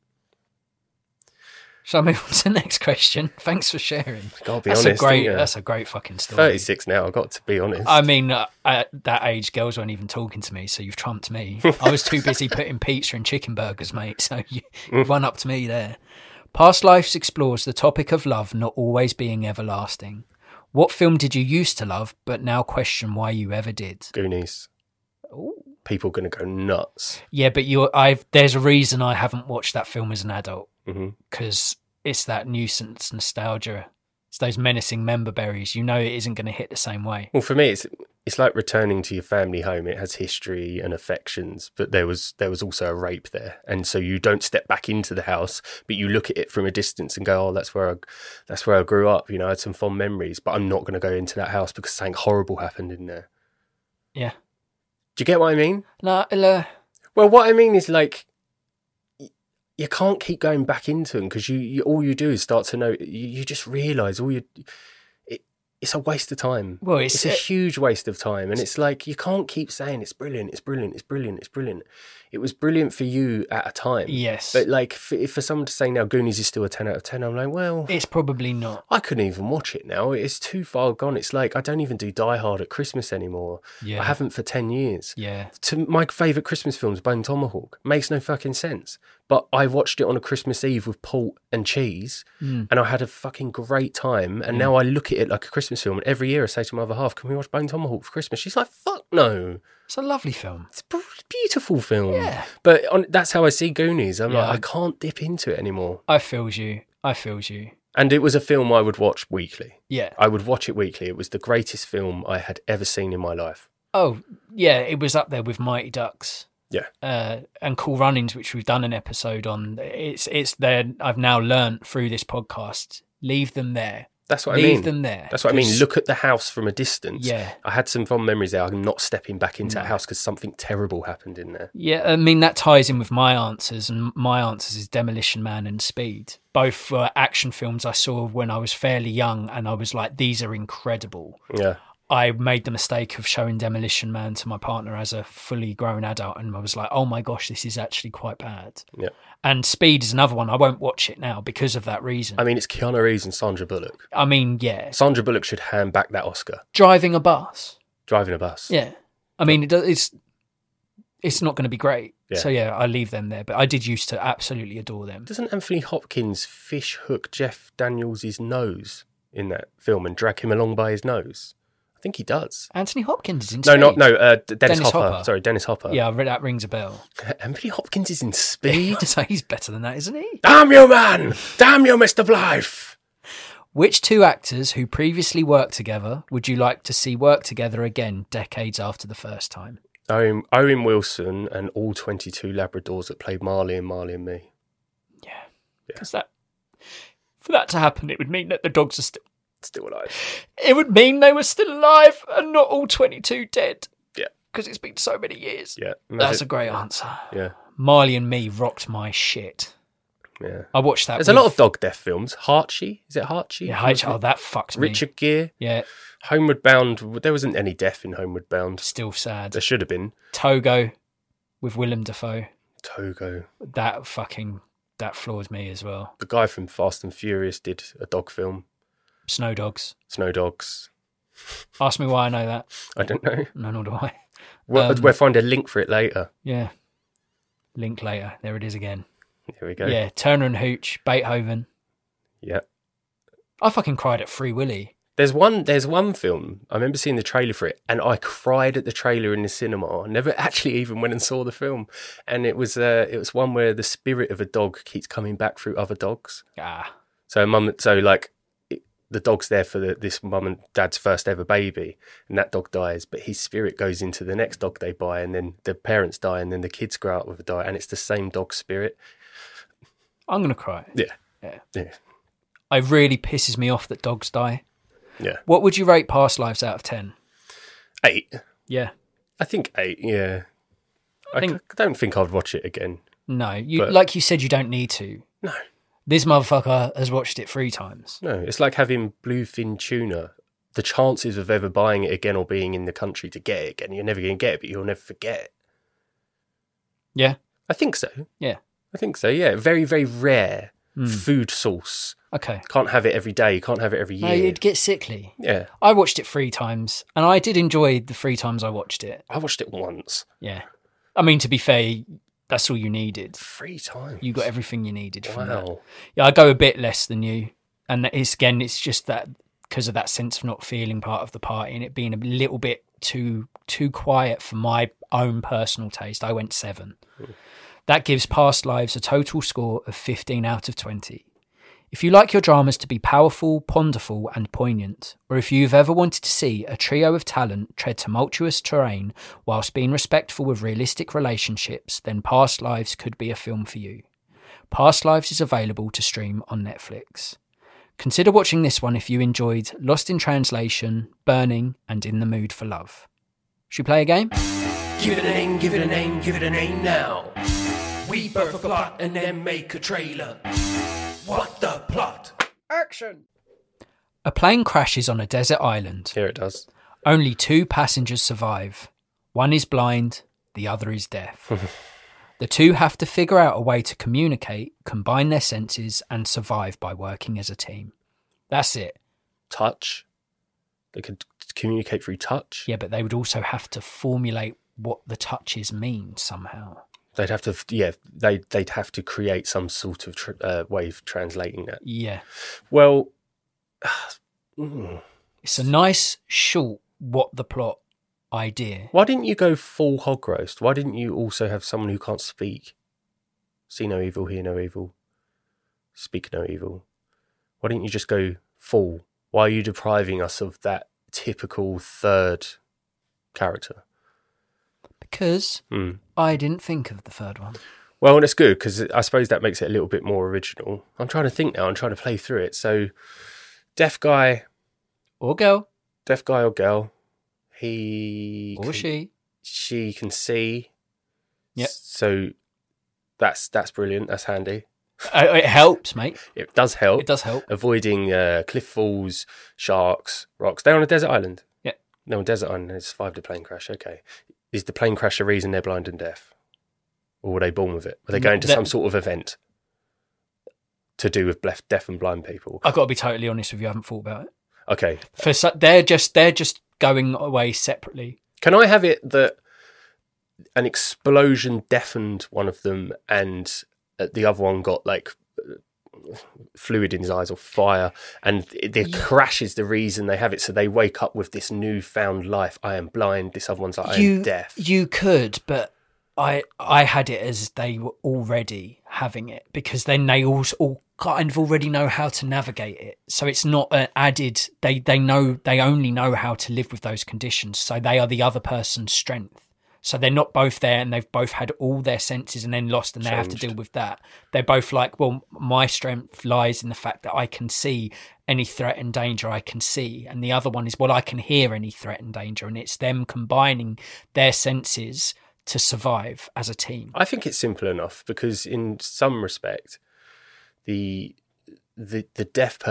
Shall I move on to the next question? Thanks for sharing. Gotta be That's honest. That's a great fucking story. 36 now, I've got to be honest. I mean, at that age, girls weren't even talking to me, so you've trumped me. I was too busy putting pizza and chicken burgers, mate, so you won up to me there. Past Lives explores the topic of love not always being everlasting. What film did you used to love, but now question why you ever did? Goonies. Ooh. People going to go nuts. Yeah, but there's a reason I haven't watched that film as an adult, because it's that nuisance nostalgia. It's those menacing member berries. You know it isn't going to hit the same way. Well, for me, it's like returning to your family home. It has history and affections, but there was also a rape there, and so you don't step back into the house, but you look at it from a distance and go, "Oh, that's where I grew up." You know, I had some fond memories, but I'm not going to go into that house because something horrible happened in there. Yeah. Do you get what I mean? No, Well, what I mean is like you can't keep going back into them because you all you do is start to know. You just realise it's a waste of time. Well, it's a huge waste of time, and it's like you can't keep saying it's brilliant, it's brilliant, it's brilliant, it's brilliant. It was brilliant for you at a time, yes. But like for someone to say now Goonies is still a 10 out of 10, I'm like, well, it's probably not. I couldn't even watch it now. It's too far gone. It's like I don't even do Die Hard at Christmas anymore. Yeah. I haven't for 10 years. Yeah. My favourite Christmas film is Bone Tomahawk. Makes no fucking sense. But I watched it on a Christmas Eve with port and cheese, and I had a fucking great time. And now I look at it like a Christmas film, and every year I say to my other half, "Can we watch Bone Tomahawk for Christmas?" She's like, "Fuck no." It's a lovely film. It's a beautiful film. Yeah. But that's how I see Goonies. I'm Yeah, like, I can't dip into it anymore. I feels you. And it was a film I would watch weekly. Yeah. I would watch it weekly. It was the greatest film I had ever seen in my life. Oh, yeah, it was up there with Mighty Ducks. Yeah. And Cool Runnings, which we've done an episode on. It's there. I've now learnt through this podcast. Leave them there. That's what I mean. Leave them there. That's what I mean. Look at the house from a distance. Yeah. I had some fond memories there. I'm not stepping back into that house because something terrible happened in there. Yeah, I mean, that ties in with my answers, and my answers is Demolition Man and Speed. Both were action films I saw when I was fairly young, and I was like, these are incredible. Yeah. I made the mistake of showing Demolition Man to my partner as a fully grown adult, and I was like, oh my gosh, this is actually quite bad. Yeah. And Speed is another one. I won't watch it now because of that reason. I mean, it's Keanu Reeves and Sandra Bullock. I mean, yeah. Sandra Bullock should hand back that Oscar. Driving a bus. Driving a bus. Yeah. I mean, it's not going to be great. Yeah. So, yeah, I leave them there. But I did used to absolutely adore them. Doesn't Anthony Hopkins fish hook Jeff Daniels' nose in that film and drag him along by his nose? I think he does. Anthony Hopkins is in No, Speed. Dennis Hopper. Sorry, Dennis Hopper. Yeah, that rings a bell. Anthony Hopkins is in Speed? So he's better than that, isn't he? Damn you, man! Damn you, Mr. Blythe! Which two actors who previously worked together would you like to see work together again decades after the first time? Owen Wilson and all 22 Labradors that played Marley and Me. Yeah. Because for that to happen, it would mean that the dogs are still alive. It would mean they were still alive and not all 22 dead. Yeah. Because it's been so many years. Yeah. That's a great answer. Yeah. Marley and Me rocked my shit. Yeah. I watched that. There's a lot of dog death films. Harchie? Is it Harchie? Yeah, Harchie. Oh, that fucks me. Richard Gere. Yeah. Homeward Bound. There wasn't any death in Homeward Bound. Still sad. There should have been. Togo with Willem Dafoe. Togo. That floors me as well. The guy from Fast and Furious did a dog film. Snow Dogs. Ask me why I know that. I don't know. No, nor do I. We'll find a link for it later. Yeah. Link later. There it is again. Here we go. Yeah, Turner and Hooch, Beethoven. Yeah. I fucking cried at Free Willy. There's one film, I remember seeing the trailer for it, and I cried at the trailer in the cinema. I never actually even went and saw the film. And it was one where the spirit of a dog keeps coming back through other dogs. So the dog's there for this mum and dad's first ever baby, and that dog dies, but his spirit goes into the next dog they buy, and then the parents die, and then the kids grow up with a die, and it's the same dog's spirit. I'm going to cry. Yeah. It really pisses me off that dogs die. Yeah. What would you rate Past Lives out of 10? 8. Yeah. I think 8, yeah. I don't think I'd watch it again. No, like you said, you don't need to. No. This motherfucker has watched it 3 times. No, it's like having bluefin tuna. The chances of ever buying it again or being in the country to get it again, you're never going to get it, but you'll never forget it. Yeah? I think so. Yeah. I think so, yeah. Very, very rare food source. Okay. Can't have it every day. You can't have it every year. No, it'd get sickly. Yeah. I watched it 3 times, and I did enjoy the 3 times I watched it. I watched it once. Yeah. I mean, to be fair, that's all you needed. 3 times? You got everything you needed from that. Wow. Yeah, I go a bit less than you. And it's just that because of that sense of not feeling part of the party and it being a little bit too quiet for my own personal taste. I went 7. That gives Past Lives a total score of 15 out of 20. If you like your dramas to be powerful, ponderful and poignant, or if you've ever wanted to see a trio of talent tread tumultuous terrain whilst being respectful with realistic relationships, then Past Lives could be a film for you. Past Lives is available to stream on Netflix. Consider watching this one if you enjoyed Lost in Translation, Burning and In the Mood for Love. Should we play a game? Give it a name, give it a name, give it a name now. We birth a plot and then make a trailer. What the plot? Action! A plane crashes on a desert island. Here it does. Only 2 passengers survive. One is blind, the other is deaf. The 2 have to figure out a way to communicate, combine their senses, and survive by working as a team. That's it. Touch. They could communicate through touch. Yeah, but they would also have to formulate what the touches mean somehow. They'd have to, they'd have to create some sort of way of translating that. Yeah. Well, it's a nice, short, what the plot idea. Why didn't you go full hog roast? Why didn't you also have someone who can't speak? See no evil, hear no evil, speak no evil. Why didn't you just go full? Why are you depriving us of that typical third character? Because I didn't think of the third one. Well, that's good, because I suppose that makes it a little bit more original. I'm trying to think now. I'm trying to play through it. So, deaf guy. Or girl. Deaf guy or girl. She can see. Yep. So, that's brilliant. That's handy. It helps, mate. It does help. It does help. Avoiding cliff falls, sharks, rocks. They're on a desert island. Yeah. They're on a desert island. They survived a plane crash. Okay. Is the plane crash the reason they're blind and deaf? Or were they born with it? Were they going to some sort of event to do with deaf and blind people? I've got to be totally honest with you. I haven't thought about it. Okay. They're just going away separately. Can I have it that an explosion deafened one of them and the other one got like fluid in his eyes or fire, and the crash is the reason they have it, so they wake up with this newfound life. I am blind. This other one's like, I am deaf. You could, but I had it as they were already having it, because then they all kind of already know how to navigate it. So it's not an added. They only know how to live with those conditions. So they are the other person's strength. So they're not both there and they've both had all their senses and then lost and they have to deal with that. They're both like, well, my strength lies in the fact that I can see any threat and danger I can see. And the other one is, well, I can hear any threat and danger. And it's them combining their senses to survive as a team. I think it's simple enough, because in some respect, the deaf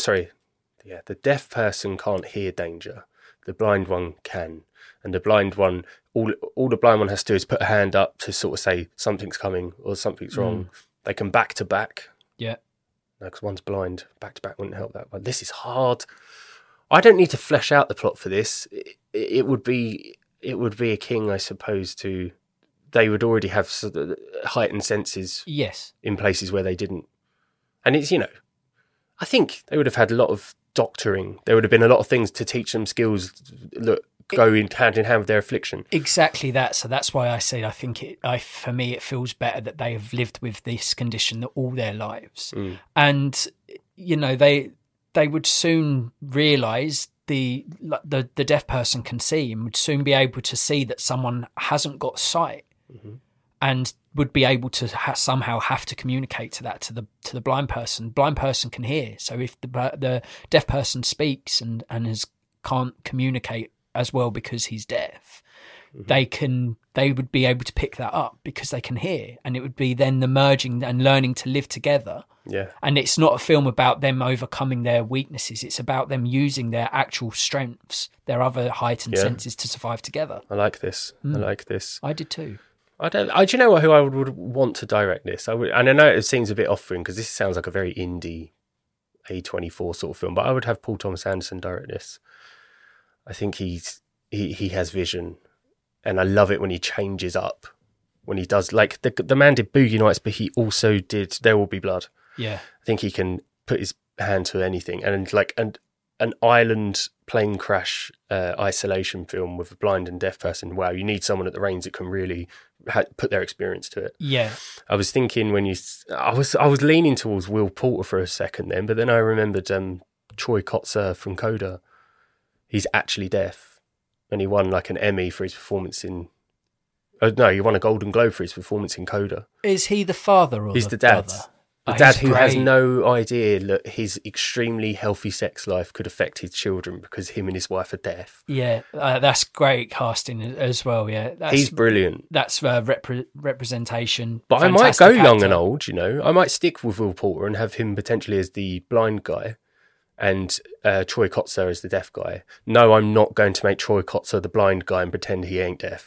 person can't hear danger. The blind one can. And the blind one, all the blind one has to do is put a hand up to sort of say something's coming or something's wrong. They can back to back. Yeah. No, because one's blind. Back to back wouldn't help that one. This is hard. I don't need to flesh out the plot for this. It would be a king, I suppose, they would already have sort of heightened senses. Yes. In places where they didn't. And it's, I think they would have had a lot of doctoring. There would have been a lot of things to teach them skills that go in hand with their affliction. Exactly that. So that's why I say I think for me it feels better that they have lived with this condition all their lives, and you know they would soon realise the deaf person can see, and would soon be able to see that someone hasn't got sight, and would be able to somehow have to communicate to that to the blind person. Blind person can hear, so if the deaf person speaks and can't communicate as well because he's deaf, they would be able to pick that up because they can hear, and it would be then the merging and learning to live together. Yeah. And it's not a film about them overcoming their weaknesses, it's about them using their actual strengths, their other heightened senses to survive together. I like this. I like this. I did too. Do you know who I would want to direct this? And I know it seems a bit off-putting because this sounds like a very indie A24 sort of film, but I would have Paul Thomas Anderson direct this. I think he has vision, and I love it when he changes up, when he does, like the man did Boogie Nights, but he also did There Will Be Blood. Yeah, I think he can put his hand to anything, and like an island plane crash isolation film with a blind and deaf person. Wow, you need someone at the reins that can really put their experience to it. Yeah, I was thinking I was leaning towards Will Poulter for a second then, but then I remembered Troy Kotsur from Coda. He's actually deaf, and he won like an Emmy for his performance in. He won a Golden Globe for his performance in Coda. Is he the father or he's the dad? Brother? The dad who has no idea that his extremely healthy sex life could affect his children because him and his wife are deaf. Yeah, that's great casting as well. Yeah, he's brilliant. That's representation. But I might go young and old. You know, I might stick with Will Poulter and have him potentially as the blind guy, and Troy Kotsur as the deaf guy. No, I'm not going to make Troy Kotsur the blind guy and pretend he ain't deaf.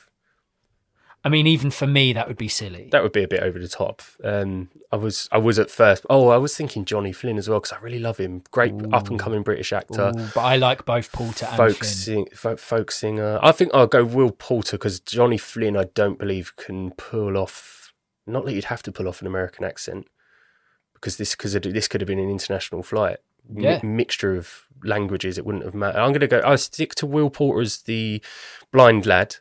I mean, even for me, that would be silly. That would be a bit over the top. I was at first. I was thinking Johnny Flynn as well because I really love him. Great up and coming British actor. But I like both Poulter and Flynn. Folk singer. I think I'll go Will Poulter because Johnny Flynn, I don't believe can pull off. Not that you'd have to pull off an American accent because this could have been an international flight. Yeah. Mixture of languages. It wouldn't have mattered. I'm going to go. I'll stick to Will Poulter as the blind lad.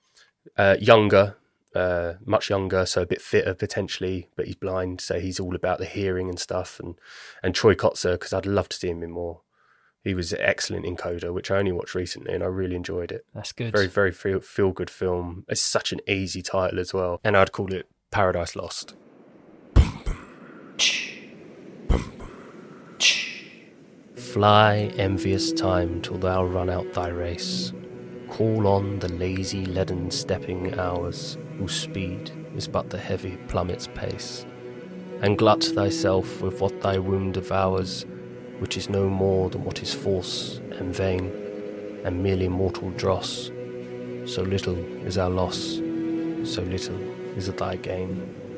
Younger, much younger, so a bit fitter potentially, but he's blind, so he's all about the hearing and stuff. And Troy Kotsur, because I'd love to see him in more. He was excellent in Coda, which I only watched recently, and I really enjoyed it. That's good. Very, very feel-good film. It's such an easy title as well, and I'd call it Paradise Lost. Fly, envious time, till thou run out thy race. Call on the lazy, leaden-stepping hours, whose speed is but the heavy plummet's pace, and glut thyself with what thy womb devours, which is no more than what is false and vain, and merely mortal dross. So little is our loss, so little is thy gain.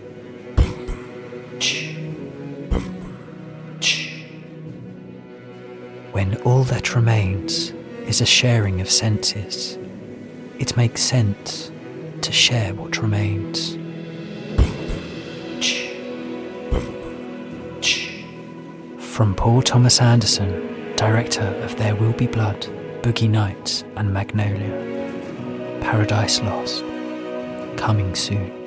When all that remains is a sharing of senses, it makes sense to share what remains. From Paul Thomas Anderson, director of There Will Be Blood, Boogie Nights and Magnolia. Paradise Lost, coming soon.